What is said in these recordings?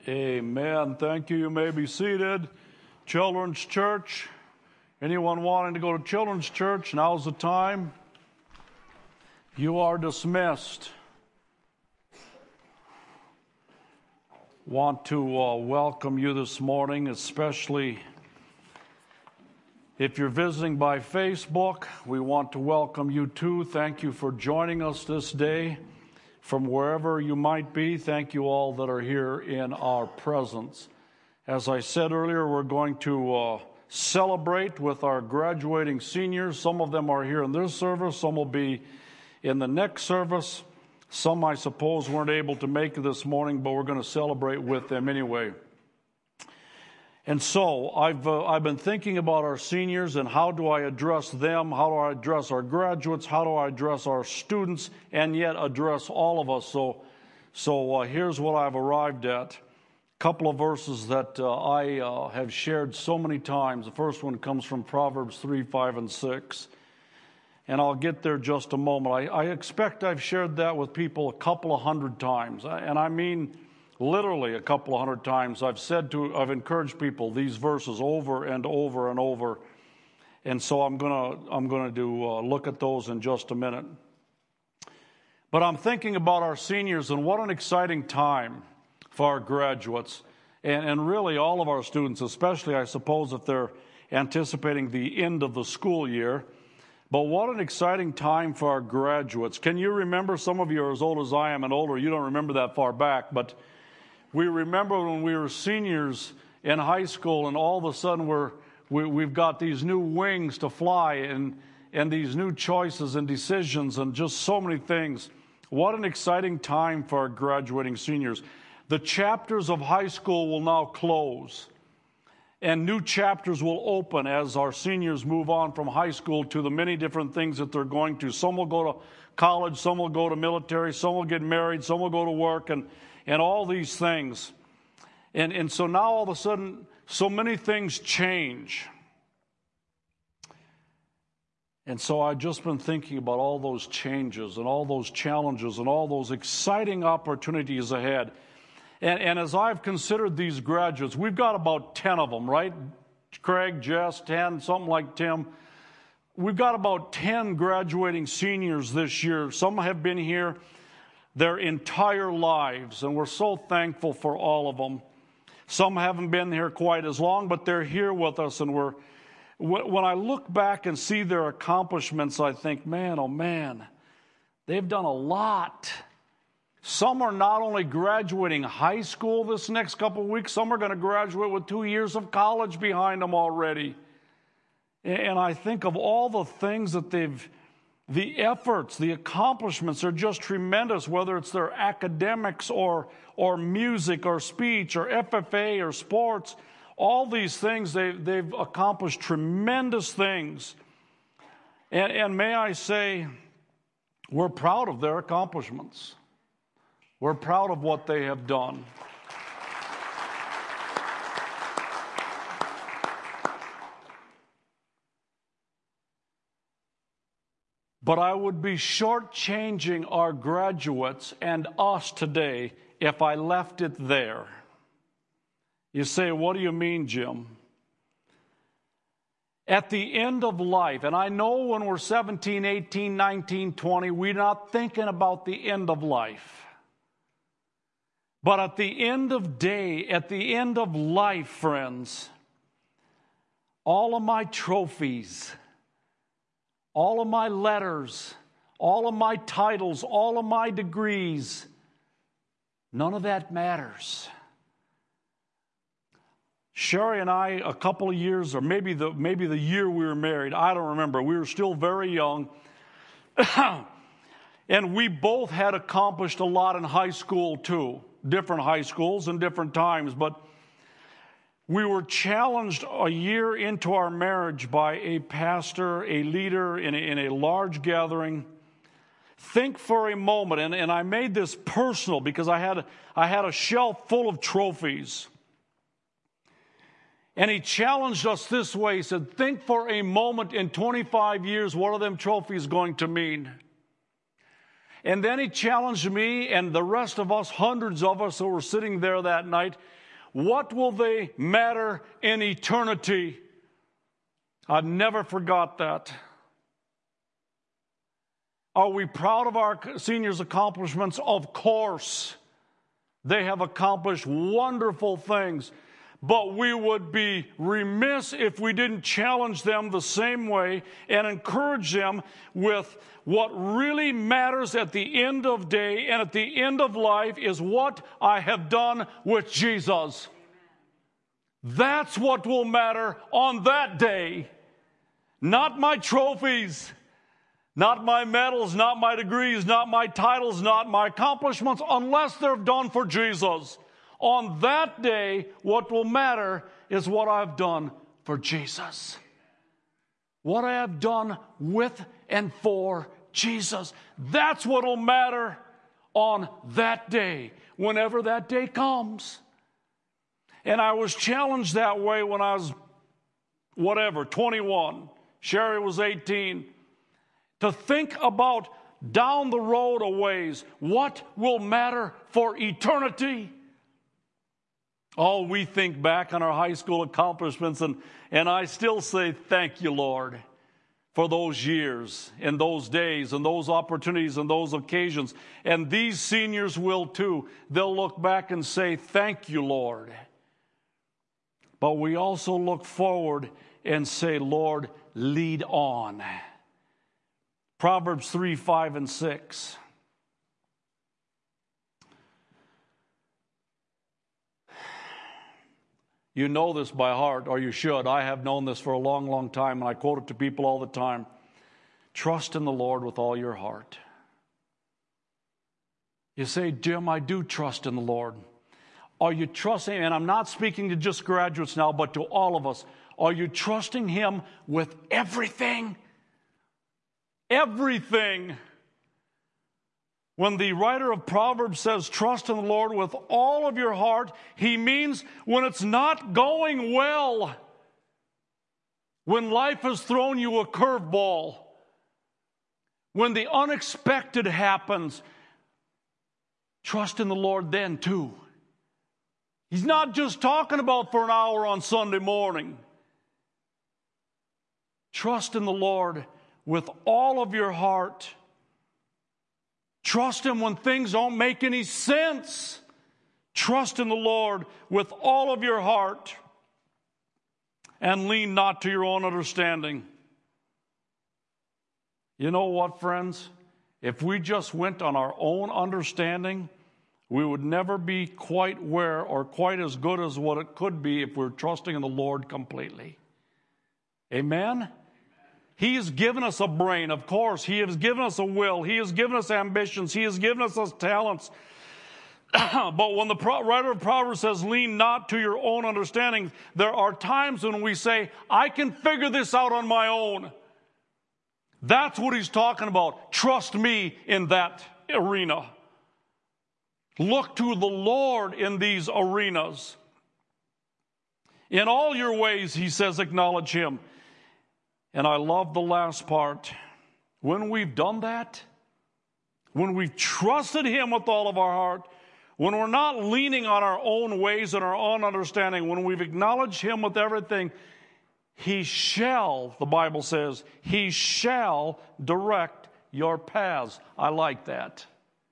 Amen. Thank you. You may be seated. Children's Church. Anyone wanting to go to Children's Church, now's the time. You are dismissed. Want to welcome you this morning, especially if you're visiting by Facebook. We want to welcome you too. Thank you for joining us this day. From wherever you might be, thank you all that are here in our presence. As I said earlier, we're going to celebrate with our graduating seniors. Some of them are here in this service. Some will be in the next service. Some, I suppose, weren't able to make it this morning, but we're going to celebrate with them anyway. And so I've been thinking about our seniors and how do I address them, how do I address our graduates, how do I address our students, and yet address all of us. So here's what I've arrived at. A couple of verses that I have shared so many times. The first one comes from Proverbs 3, 5, and 6. And I'll get there just a moment. I expect I've shared that with people a couple of hundred times. And I mean literally a couple of hundred times. I've encouraged people these verses over and over and over. And so I'm going to look at those in just a minute. But I'm thinking about our seniors and what an exciting time for our graduates and really all of our students, especially I suppose if they're anticipating the end of the school year. But what an exciting time for our graduates. Can you remember, some of you are as old as I am and older, you don't remember that far back, but we remember when we were seniors in high school and all of a sudden we've got these new wings to fly and these new choices and decisions and just so many things. What an exciting time for our graduating seniors. The chapters of high school will now close and new chapters will open as our seniors move on from high school to the many different things that they're going to. Some will go to college, some will go to military, some will get married, some will go to work and all these things. And so now all of a sudden, so many things change. And so I've just been thinking about all those changes and all those challenges and all those exciting opportunities ahead. And as I've considered these graduates, we've got about 10 of them, right? Craig, Jess, 10, something like Tim. We've got about 10 graduating seniors this year. Some have been here their entire lives, and we're so thankful for all of them. Some haven't been here quite as long, but they're here with us, and when I look back and see their accomplishments, I think, man, oh man, they've done a lot. Some are not only graduating high school this next couple of weeks, some are going to graduate with 2 years of college behind them already. And I think of all the things that the efforts, the accomplishments are just tremendous, whether it's their academics or music or speech or FFA or sports. All these things, they've accomplished tremendous things. And may I say, we're proud of their accomplishments. We're proud of what they have done. But I would be shortchanging our graduates and us today if I left it there. You say, what do you mean, Jim? At the end of life, and I know when we're 17, 18, 19, 20, we're not thinking about the end of life. But at the end of day, at the end of life, friends, all of my trophies, all of my letters, all of my titles, all of my degrees, none of that matters. Sherry and I, a couple of years, or maybe the year we were married, I don't remember. We were still very young. And we both had accomplished a lot in high school too. Different high schools and different times. But we were challenged a year into our marriage by a pastor, a leader in a large gathering. Think for a moment, and I made this personal because I had a shelf full of trophies. And he challenged us this way. He said, think for a moment in 25 years, what are them trophies going to mean? And then he challenged me and the rest of us, hundreds of us who were sitting there that night, what will they matter in eternity? I never forgot that. Are we proud of our seniors' accomplishments? Of course. They have accomplished wonderful things. But we would be remiss if we didn't challenge them the same way and encourage them with what really matters at the end of day and at the end of life is what I have done with Jesus. That's what will matter on that day. Not my trophies, not my medals, not my degrees, not my titles, not my accomplishments, unless they're done for Jesus. On that day, what will matter is what I've done for Jesus. What I have done with and for Jesus. That's what will matter on that day, whenever that day comes. And I was challenged that way when I was, 21. Sherry was 18. To think about down the road a ways, what will matter for eternity? Oh, we think back on our high school accomplishments, and I still say, thank you, Lord, for those years and those days and those opportunities and those occasions. And these seniors will too. They'll look back and say, thank you, Lord. But we also look forward and say, Lord, lead on. Proverbs 3, 5, and 6. You know this by heart, or you should. I have known this for a long, long time, and I quote it to people all the time. Trust in the Lord with all your heart. You say, Jim, I do trust in the Lord. Are you trusting, and I'm not speaking to just graduates now, but to all of us, are you trusting Him with everything? Everything. When the writer of Proverbs says, trust in the Lord with all of your heart, he means when it's not going well. When life has thrown you a curveball. When the unexpected happens, trust in the Lord then too. He's not just talking about for an hour on Sunday morning. Trust in the Lord with all of your heart. Trust Him when things don't make any sense. Trust in the Lord with all of your heart. And lean not to your own understanding. You know what, friends? If we just went on our own understanding, we would never be quite where or quite as good as what it could be if we're trusting in the Lord completely. Amen? He has given us a brain, of course. He has given us a will. He has given us ambitions. He has given us talents. But when the writer of Proverbs says, lean not to your own understanding, there are times when we say, I can figure this out on my own. That's what he's talking about. Trust me in that arena. Look to the Lord in these arenas. In all your ways, he says, acknowledge Him. And I love the last part. When we've done that, when we've trusted Him with all of our heart, when we're not leaning on our own ways and our own understanding, when we've acknowledged Him with everything, He shall, the Bible says, He shall direct your paths. I like that.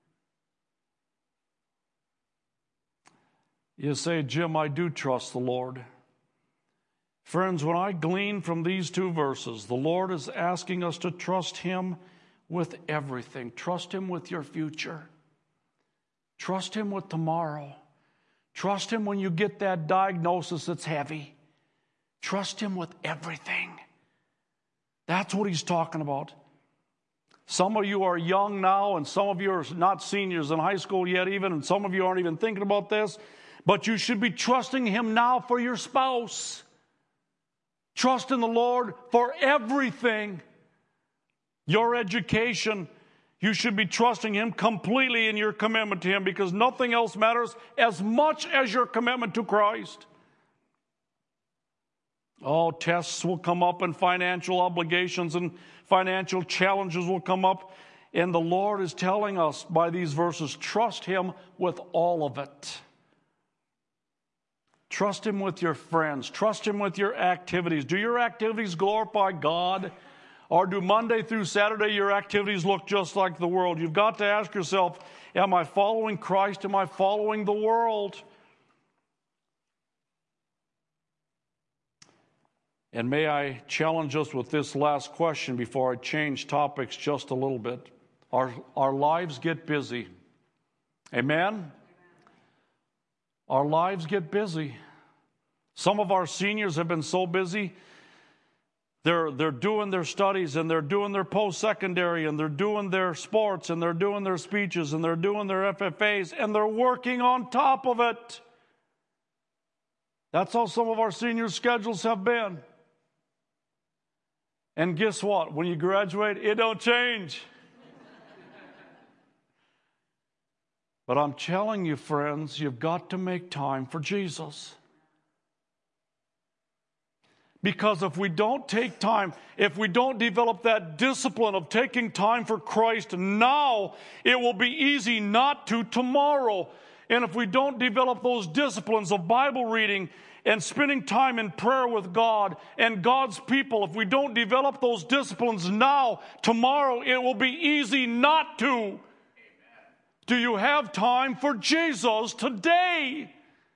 You say, Jim, I do trust the Lord. Friends, when I glean from these two verses, the Lord is asking us to trust Him with everything. Trust Him with your future. Trust Him with tomorrow. Trust Him when you get that diagnosis that's heavy. Trust Him with everything. That's what He's talking about. Some of you are young now, and some of you are not seniors in high school yet even, and some of you aren't even thinking about this, but you should be trusting Him now for your spouse. Trust in the Lord for everything. Your education, you should be trusting Him completely in your commitment to Him, because nothing else matters as much as your commitment to Christ. Oh, tests will come up, and financial obligations and financial challenges will come up. And the Lord is telling us by these verses, trust Him with all of it. Trust Him with your friends. Trust Him with your activities. Do your activities glorify God? Or do Monday through Saturday your activities look just like the world? You've got to ask yourself, am I following Christ? Am I following the world? And may I challenge us with this last question before I change topics just a little bit. Our lives get busy. Amen? Our lives get busy. Some of our seniors have been so busy, they're doing their studies, and they're doing their post-secondary, and they're doing their sports, and they're doing their speeches, and they're doing their FFAs, and they're working on top of it. That's how some of our seniors' schedules have been. And guess what? When you graduate, it don't change. But I'm telling you, friends, you've got to make time for Jesus. Because if we don't take time, if we don't develop that discipline of taking time for Christ now, it will be easy not to tomorrow. And if we don't develop those disciplines of Bible reading and spending time in prayer with God and God's people, if we don't develop those disciplines now, tomorrow it will be easy not to. Do you have time for Jesus today?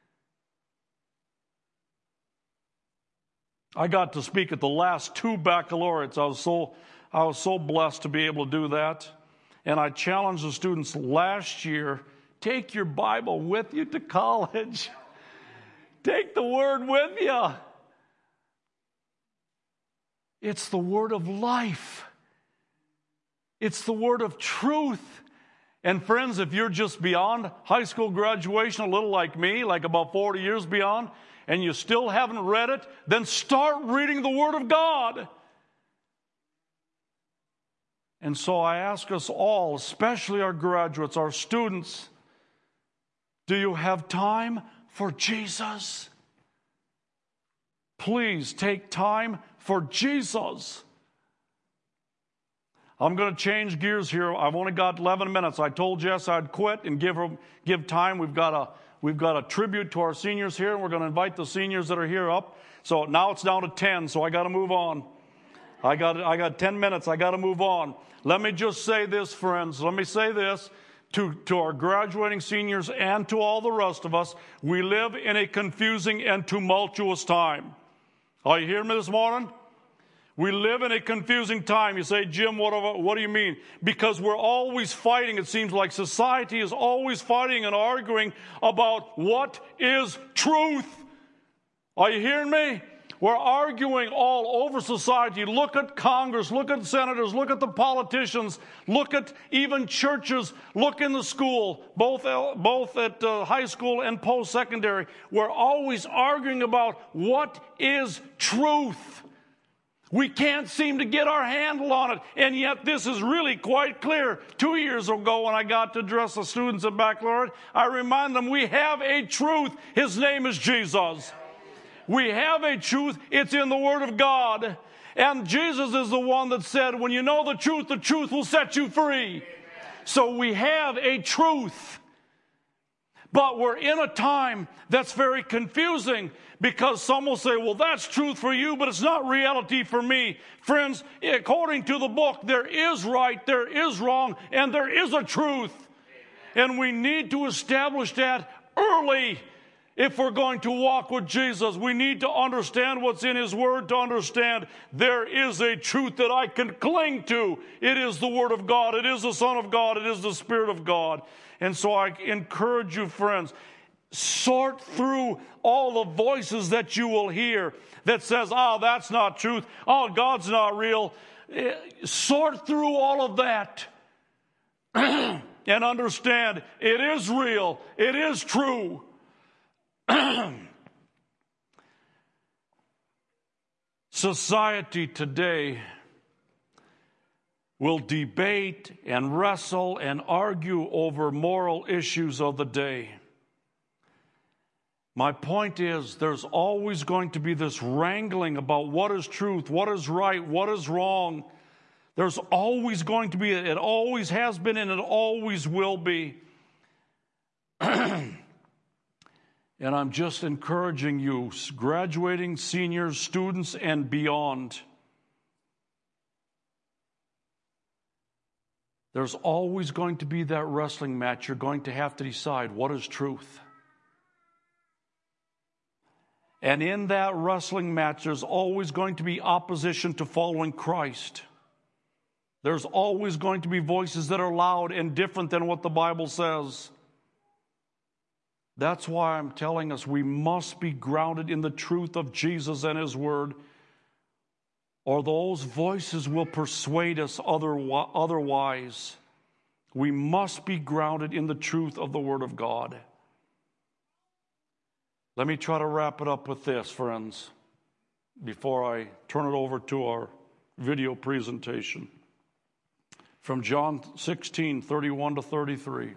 I got to speak at the last 2 baccalaureates. I was so blessed to be able to do that. And I challenged the students last year, take your Bible with you to college. Take the Word with you. It's the Word of life. It's the Word of truth. And friends, if you're just beyond high school graduation, a little like me, like about 40 years beyond, and you still haven't read it, then start reading the Word of God. And so I ask us all, especially our graduates, our students, do you have time for Jesus? Please take time for Jesus. I'm going to change gears here. I've only got 11 minutes. I told Jess I'd quit and give time. We've got a tribute to our seniors here, and we're going to invite the seniors that are here up. So now it's down to 10, so I got to move on. I got 10 minutes. I got to move on. Let me just say this, friends. Let me say this to our graduating seniors and to all the rest of us. We live in a confusing and tumultuous time. Are you hearing me this morning? We live in a confusing time. You say, Jim, what do you mean? Because we're always fighting. It seems like society is always fighting and arguing about what is truth. Are you hearing me? We're arguing all over society. Look at Congress, look at senators, look at the politicians, look at even churches, look in the school, both at high school and post-secondary. We're always arguing about what is truth. We can't seem to get our handle on it. And yet this is really quite clear. 2 years ago when I got to address the students at baccalaureate, I remind them we have a truth. His name is Jesus. We have a truth. It's in the Word of God. And Jesus is the one that said, when you know the truth will set you free. So we have a truth. But we're in a time that's very confusing because some will say, well, that's truth for you, but it's not reality for me. Friends, according to the book, there is right, there is wrong, and there is a truth. And we need to establish that early if we're going to walk with Jesus. We need to understand what's in His Word to understand there is a truth that I can cling to. It is the Word of God. It is the Son of God. It is the Spirit of God. And so I encourage you, friends, sort through all the voices that you will hear that says, that's not truth. God's not real. Sort through all of that and understand it is real. It is true. Society today will debate and wrestle and argue over moral issues of the day. My point is, there's always going to be this wrangling about what is truth, what is right, what is wrong. There's always going to be, it always has been, and it always will be. And I'm just encouraging you, graduating seniors, students, and beyond. There's always going to be that wrestling match. You're going to have to decide what is truth. And in that wrestling match, there's always going to be opposition to following Christ. There's always going to be voices that are loud and different than what the Bible says. That's why I'm telling us we must be grounded in the truth of Jesus and His Word, or those voices will persuade us otherwise. We must be grounded in the truth of the Word of God. Let me try to wrap it up with this, friends, before I turn it over to our video presentation. From John 16, 31 to 33.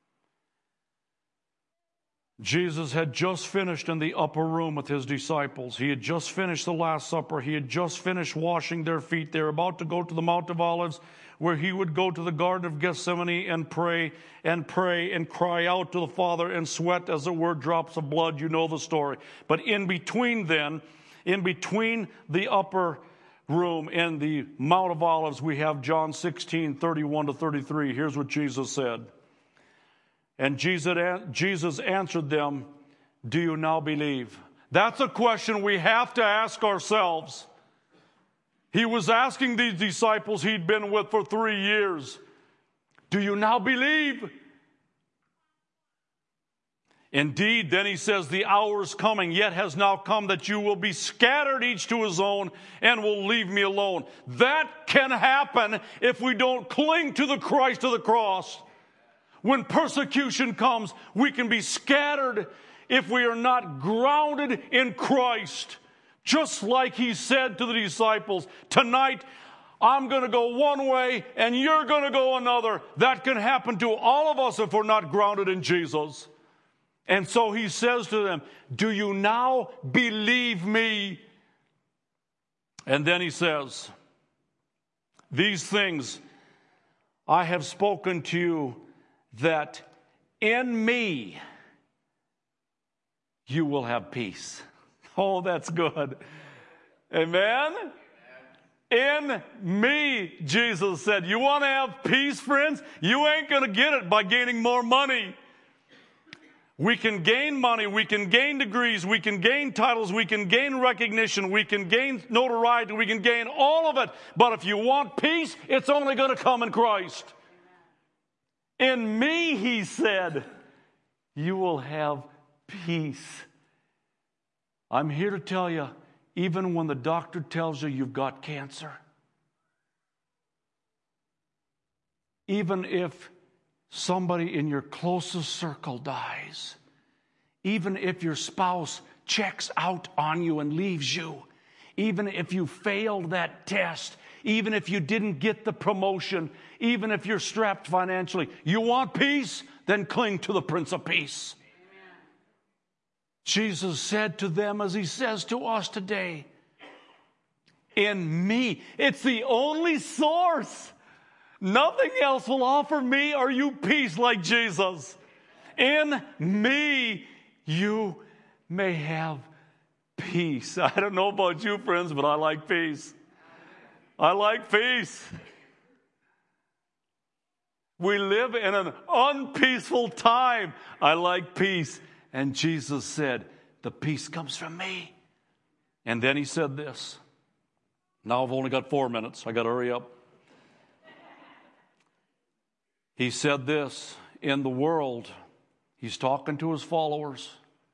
Jesus had just finished in the upper room with His disciples. He had just finished the Last Supper. He had just finished washing their feet. They were about to go to the Mount of Olives, where He would go to the Garden of Gethsemane and pray and cry out to the Father and sweat, as it were, drops of blood. You know the story. But in between the upper room and the Mount of Olives, we have John 16, 31 to 33. Here's what Jesus said. And Jesus answered them, "Do you now believe?" That's a question we have to ask ourselves. He was asking these disciples He'd been with for 3 years, "Do you now believe?" Indeed, then He says, "The hour is coming, yet has now come, that you will be scattered each to his own and will leave me alone." That can happen if we don't cling to the Christ of the cross. When persecution comes, we can be scattered if we are not grounded in Christ. Just like He said to the disciples, "Tonight I'm going to go one way and you're going to go another." That can happen to all of us if we're not grounded in Jesus. And so He says to them, "Do you now believe me?" And then He says, "These things I have spoken to you, that in me you will have peace." Oh, that's good. Amen? In me, Jesus said. You want to have peace, friends? You ain't going to get it by gaining more money. We can gain money, we can gain degrees, we can gain titles, we can gain recognition, we can gain notoriety, we can gain all of it. But if you want peace, it's only going to come in Christ. In me, He said, you will have peace. I'm here to tell you, even when the doctor tells you you've got cancer, even if somebody in your closest circle dies, even if your spouse checks out on you and leaves you, even if you failed that test, even if you didn't get the promotion, even if you're strapped financially, you want peace? Then cling to the Prince of Peace. Amen. Jesus said to them, as He says to us today, in me. It's the only source. Nothing else will offer me or you peace like Jesus. In me, you may have peace. I don't know about you, friends, but I like peace. I like peace. We live in an unpeaceful time. I like peace. And Jesus said, the peace comes from me. And then He said this. Now I've only got 4 minutes. I got to hurry up. He said this, in the world, He's talking to His followers,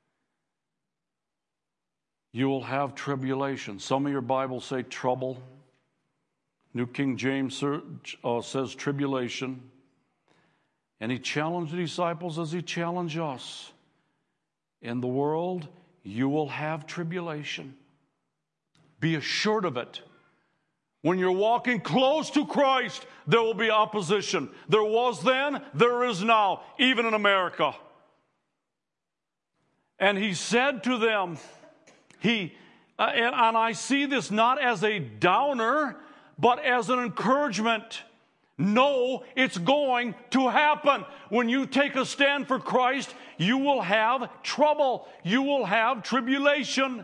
you will have tribulation. Some of your Bibles say trouble. New King James says tribulation. And He challenged the disciples as He challenged us. In the world, you will have tribulation. Be assured of it. When you're walking close to Christ, there will be opposition. There was then, there is now, even in America. And He said to them, and I see this not as a downer, but as an encouragement. No, it's going to happen. When you take a stand for Christ, you will have trouble. You will have tribulation.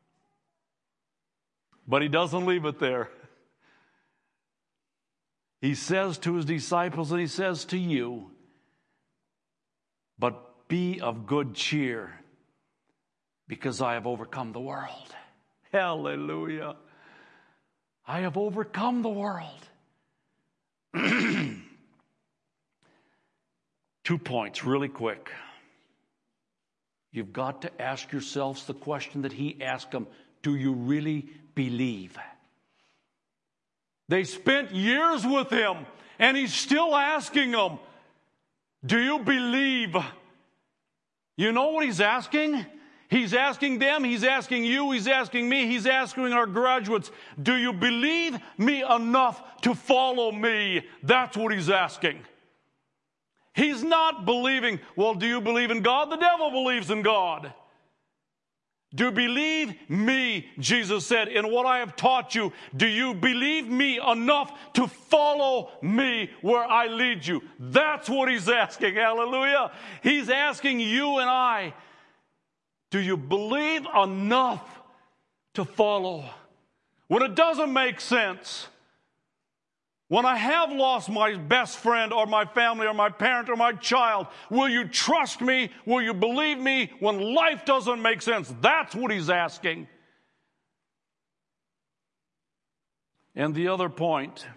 But he doesn't leave it there. He says to his disciples, and he says to you, but be of good cheer, because I have overcome the world. Hallelujah. I have overcome the world. 2 points really quick. You've got to ask yourselves the question that he asked them. Do you really believe? They spent years with him, and he's still asking them, do you believe? You know what he's asking? He's asking them, he's asking you, he's asking me, he's asking our graduates, do you believe me enough to follow me? That's what he's asking. He's not believing, well, do you believe in God? The devil believes in God. Do you believe me, Jesus said, in what I have taught you? Do you believe me enough to follow me where I lead you? That's what he's asking, hallelujah. He's asking you and I, do you believe enough to follow? When it doesn't make sense, when I have lost my best friend or my family or my parent or my child, will you trust me? Will you believe me when life doesn't make sense? That's what he's asking. And the other point,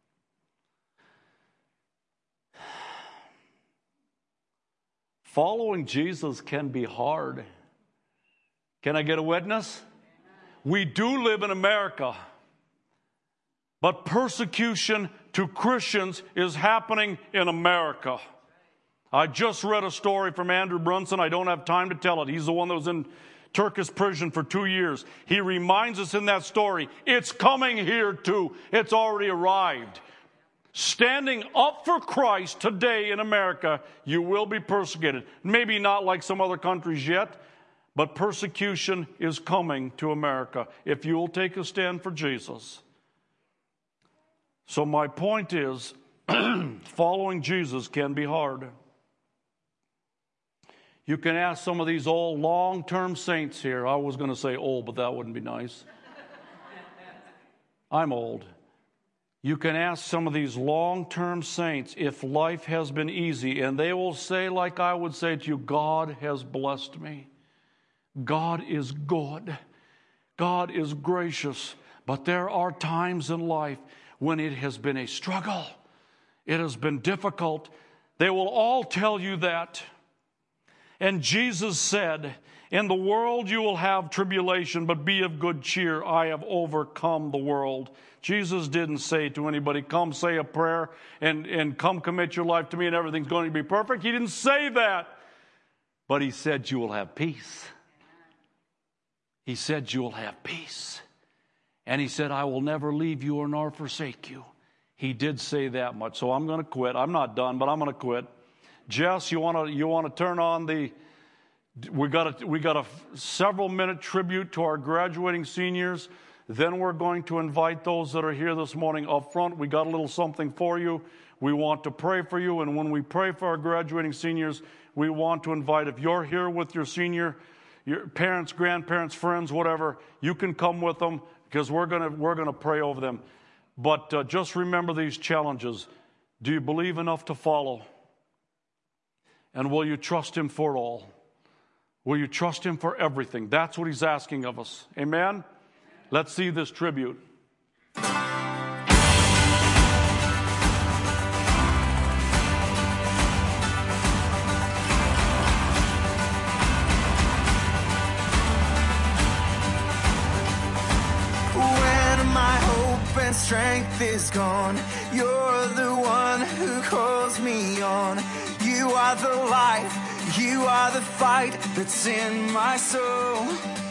following Jesus can be hard. Can I get a witness? We do live in America, but persecution to Christians is happening in America. I just read a story from Andrew Brunson. I don't have time to tell it. He's the one that was in Turkish prison for 2 years. He reminds us in that story, it's coming here too. It's already arrived. Standing up for Christ today in America, you will be persecuted. Maybe not like some other countries yet, but persecution is coming to America if you will take a stand for Jesus. So my point is, following Jesus can be hard. You can ask some of these old long-term saints here. I was going to say old, but that wouldn't be nice. I'm old. You can ask some of these long-term saints if life has been easy, and they will say, like I would say to you, God has blessed me. God is good. God is gracious. But there are times in life when it has been a struggle. It has been difficult. They will all tell you that. And Jesus said, in the world you will have tribulation, but be of good cheer. I have overcome the world. Jesus didn't say to anybody, come say a prayer and come commit your life to me and everything's going to be perfect. He didn't say that. But he said you will have peace. He said you will have peace. And he said, I will never leave you nor forsake you. He did say that much. So I'm going to quit. I'm not done, but I'm going to quit. Jess, you want to turn on the... We got a several minute tribute to our graduating seniors. Then we're going to invite those that are here this morning up front. We got a little something for you. We want to pray for you. And when we pray for our graduating seniors, we want to invite, if you're here with your senior, your parents, grandparents, friends, whatever, you can come with them because we're gonna pray over them. But just remember these challenges. Do you believe enough to follow? And will you trust him for all? Will you trust him for everything? That's what he's asking of us. Amen? Let's see this tribute. Strength is gone. You're the one who calls me on. You are the life, you are the fight that's in my soul.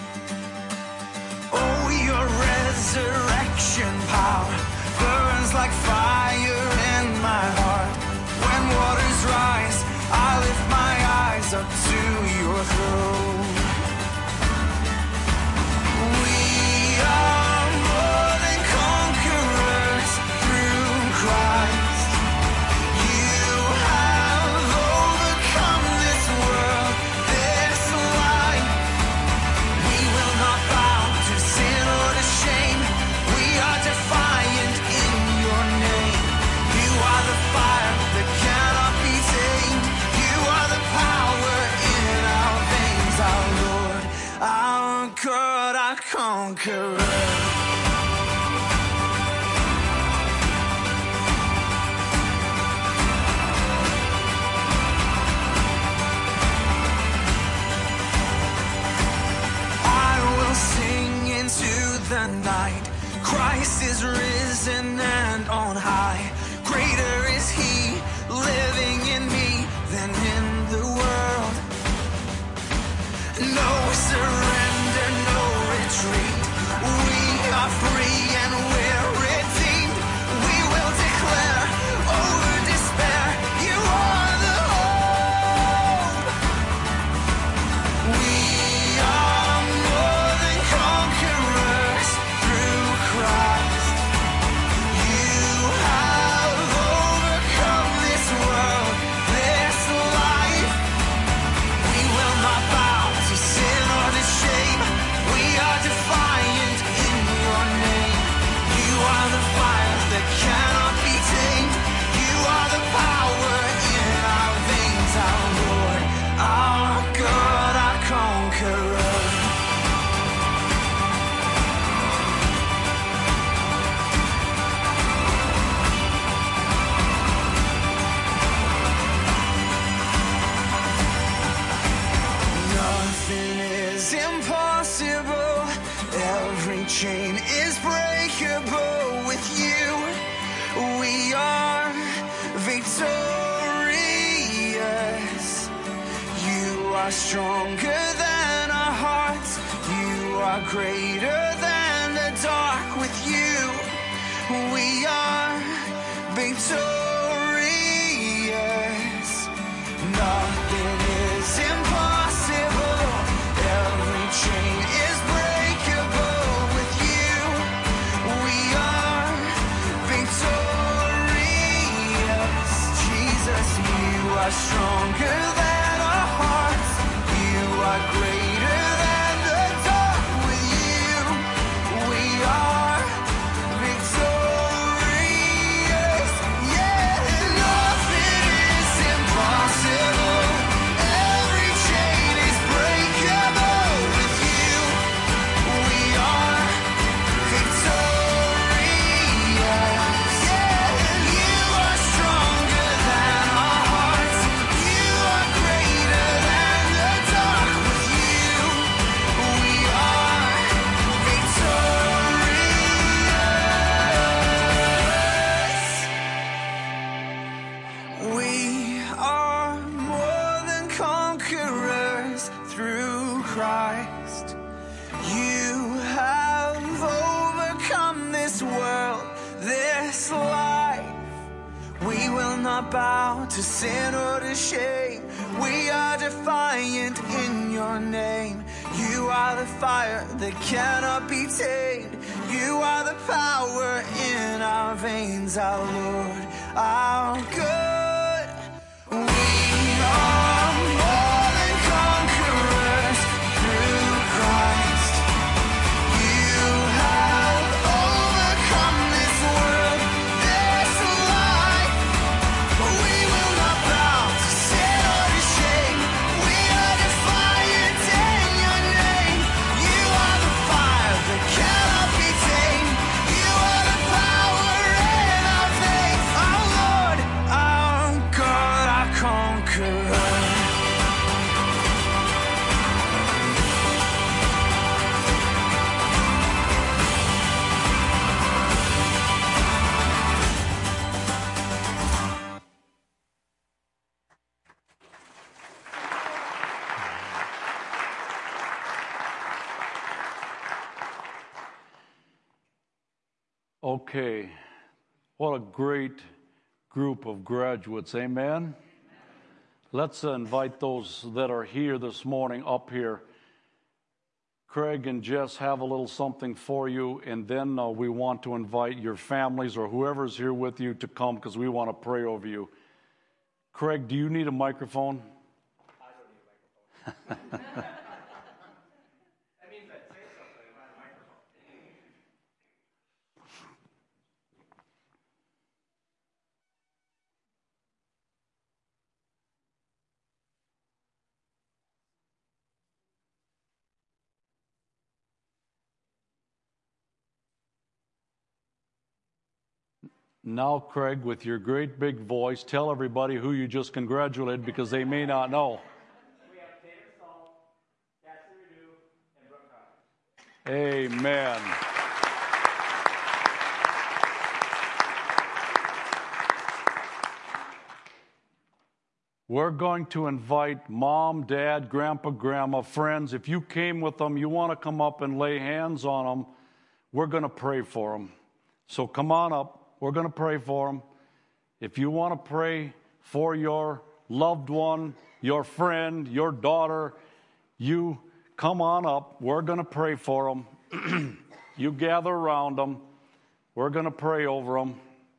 Oh, your resurrection power burns like fire in my heart. When waters rise, I lift my eyes up to your throne. We are more than conquerors. God, our conqueror. The night, Christ is risen and on high. Greater is he living in me than in the world. No surrender, no retreat. We are free and we're redeemed. We will declare over despair, you are the hope. We are more than conquerors through Christ. You have overcome this world, this life. We will not bow to sin or to shame. We are defiant in your name. You are the fire that cannot be tamed. You are the power in our veins, our Lord, our God, our conqueror. Nothing is impossible. Every chain is breakable with you. We are victorious. You are stronger than our hearts. You are greater than the dark. With you, we are victorious. Nothing is impossible. Every chain is breakable with you. We are victorious. Jesus, you are stronger than our hearts. You are greater than the dark. With you, we are victorious. Yeah, nothing is impossible. Every chain is breakable with you. We are victorious. Yeah, you are stronger than our hearts. You are greater than the dark. With you, we are victorious. We are more than conquerors through Christ. You have overcome this world, this life. We will not bow to sin or to shame. We are defiant in your name. You are the fire that cannot be tamed. You are the power in our veins, our Lord, our good. We are more than conquerors through Christ. You have overcome this world, this life. We will not bow to sin or to shame. We are defiant in your name. You are the fire that cannot be tamed. You are the power in our veins, our Lord, our God, our conqueror. Okay, what a great group of graduates, amen? Let's invite those that are here this morning up here. Craig and Jess have a little something for you, and then we want to invite your families or whoever's here with you to come because we want to pray over you. Craig, do you need a microphone? I don't need a microphone. That means I'd say something if I had a microphone. Now, Craig, with your great big voice, tell everybody who you just congratulated because they may not know. We have Taylor Salt, Cassie Redu, and Brooke Hawkins. Amen. We're going to invite Mom, Dad, Grandpa, Grandma, friends. If you came with them, you want to come up and lay hands on them, we're going to pray for them. So come on up. We're going to pray for them. If you want to pray for your loved one, your friend, your daughter, you come on up. We're going to pray for them. You gather around them. We're going to pray over them.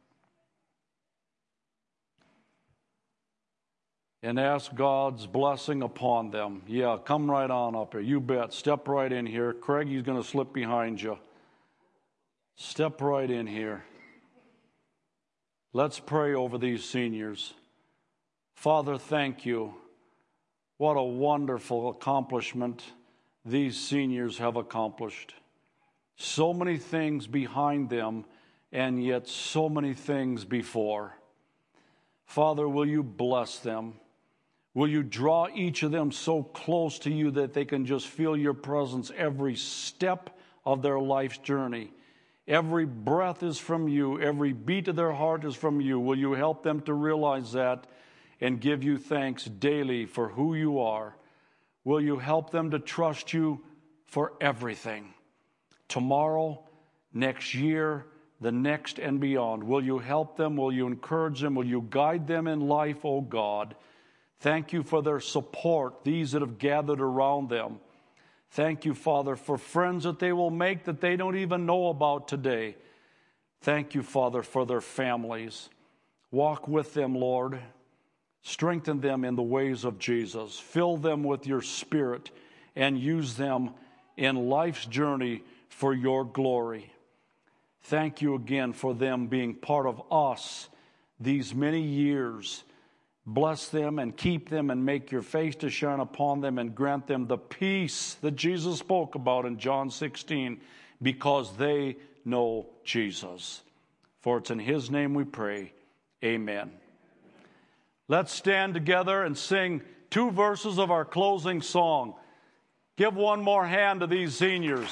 And ask God's blessing upon them. Yeah, come right on up here. You bet. Step right in here. Craig, he's going to slip behind you. Step right in here. Let's pray over these seniors. Father, thank you. What a wonderful accomplishment these seniors have accomplished. So many things behind them, and yet so many things before. Father, will you bless them? Will you draw each of them so close to you that they can just feel your presence every step of their life's journey? Every breath is from you. Every beat of their heart is from you. Will you help them to realize that and give you thanks daily for who you are? Will you help them to trust you for everything? Tomorrow, next year, the next and beyond. Will you help them? Will you encourage them? Will you guide them in life, oh God? Thank you for their support, these that have gathered around them. Thank you, Father, for friends that they will make that they don't even know about today. Thank you, Father, for their families. Walk with them, Lord. Strengthen them in the ways of Jesus. Fill them with your Spirit and use them in life's journey for your glory. Thank you again for them being part of us these many years. Bless them and keep them and make your face to shine upon them and grant them the peace that Jesus spoke about in John 16 because they know Jesus. For it's in his name we pray. Amen. Let's stand together and sing 2 verses of our closing song. Give one more hand to these seniors.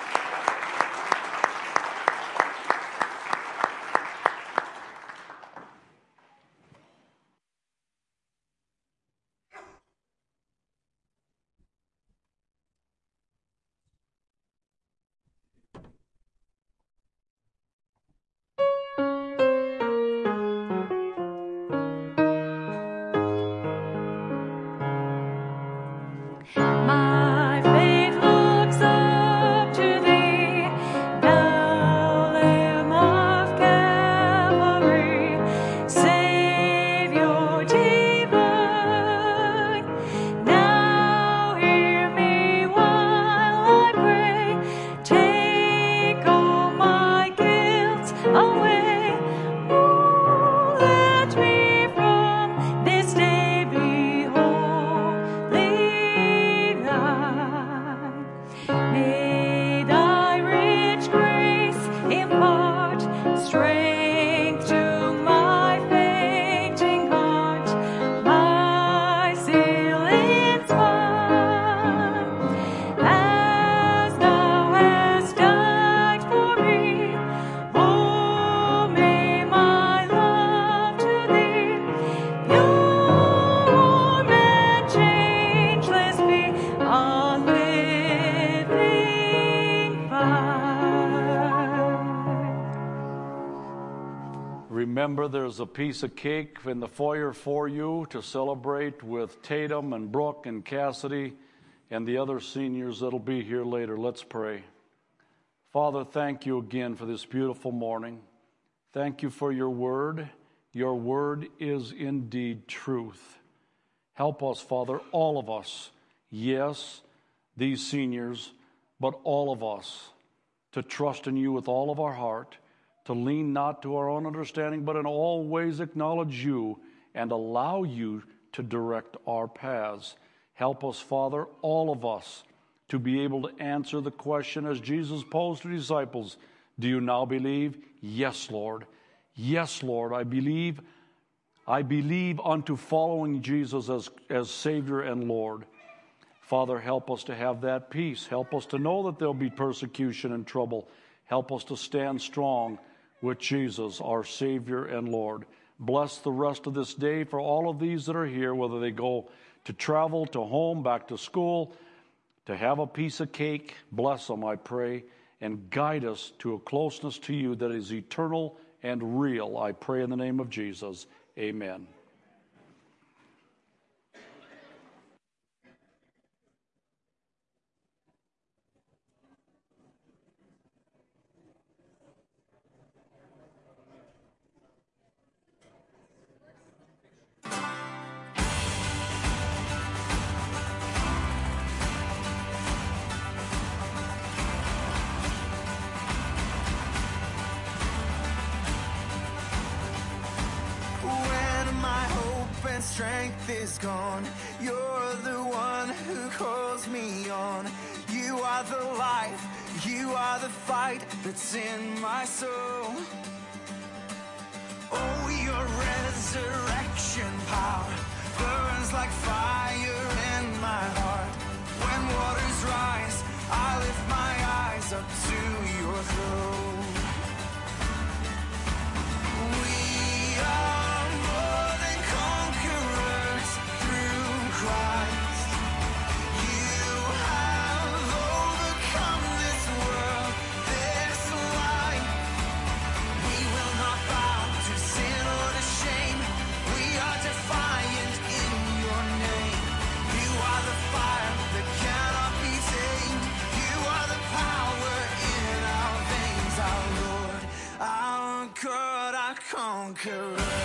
My faith looks up to thee, thou Lamb of Calvary, Savior divine. Now hear me while I pray, take all my guilt away. Oh, let me from this day be wholly thine. May thy rich grace impart strength to my fainting heart, my zeal inspire, as thou hast died for me. Oh, may my love to thee, pure and changeless, be a living fire. Remember, there's a piece of cake in the foyer for you to celebrate with Tatum and Brooke and Cassidy and the other seniors that'll be here later. Let's pray. Father, thank you again for this beautiful morning. Thank you for your word. Your word is indeed truth. Help us, Father, all of us, yes, these seniors, but all of us, to trust in you with all of our heart, to lean not to our own understanding, but in all ways acknowledge you and allow you to direct our paths. Help us, Father, all of us, to be able to answer the question as Jesus posed to disciples, do you now believe? Yes, Lord. Yes, Lord, I believe unto following Jesus as Savior and Lord. Father, help us to have that peace. Help us to know that there'll be persecution and trouble. Help us to stand strong with Jesus, our Savior and Lord. Bless the rest of this day for all of these that are here, whether they go to travel, to home, back to school, to have a piece of cake. Bless them, I pray, and guide us to a closeness to you that is eternal and real. I pray in the name of Jesus. Amen. Strength is gone. You're the one who calls me on. You are the life, you are the fight that's in my soul. Oh, your resurrection power burns like fire in my heart. When waters rise, I lift my eyes up to your throne. We are Christ. You have overcome this world, this life. We will not bow to sin or to shame. We are defiant in your name. You are the fire that cannot be tamed. You are the power in our veins, our Lord, our God, our conqueror.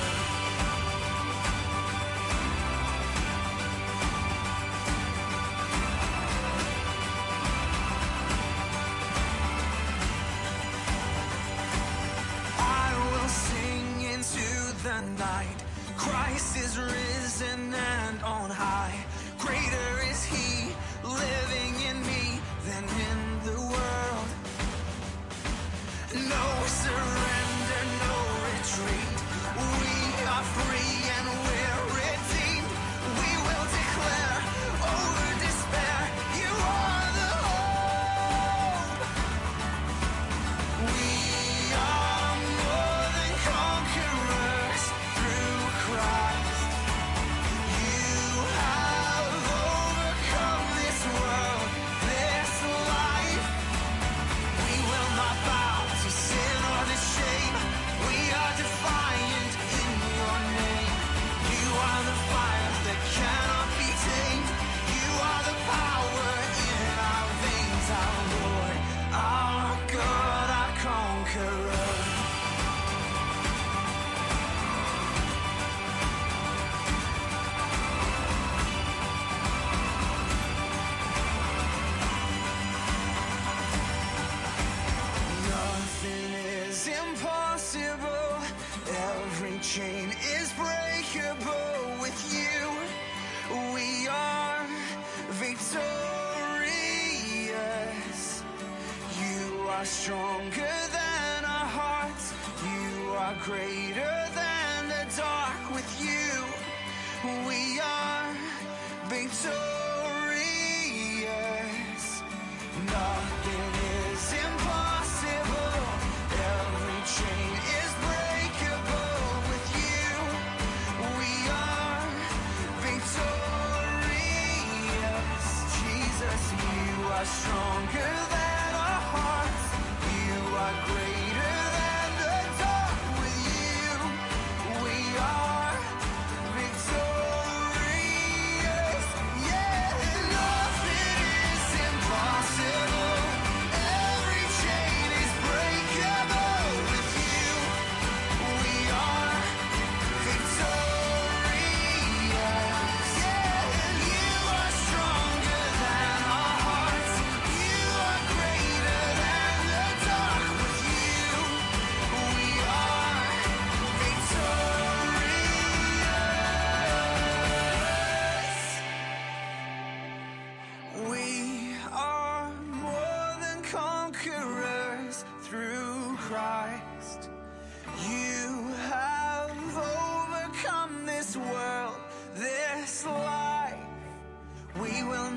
The night, Christ is risen and on high. Greater is he living in me than in the world. No surrender, no retreat. We are free and we're redeemed. We will declare over despair, you are the hope. We are more than conquerors through Christ. You have overcome this world, this life. We will not bow to sin or to shame. We are defiant in your name. You are the fire that cannot be tamed. You are the power in our veins, our Lord, our God, our conqueror. Nothing is impossible. Every chain is breakable with you. We are victorious. You are stronger than our hearts. You are greater than the dark. With you, we are victorious. Nothing is impossible. Every chain is breakable with you. We are victorious. Jesus, you are stronger than our hearts. You are greater than the dark. With you, we are victorious. Yeah.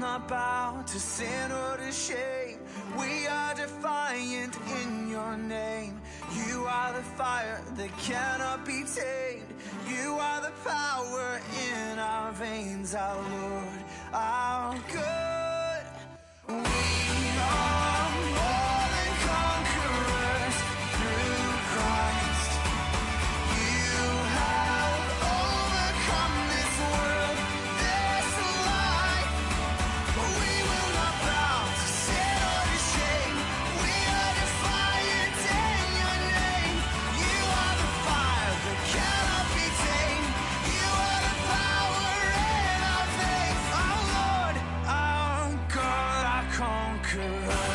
not bow to sin or to shame. We are defiant in your name. You are the fire that cannot be tamed. You are the power in our veins, our Lord, our good. We are more than conquerors through Christ. You have overcome this world, this life. We will not bow to sin or to shame. We are defiant in your name. You are the fire that cannot be tamed. You are the power in our veins. Our Lord, our God, our conqueror.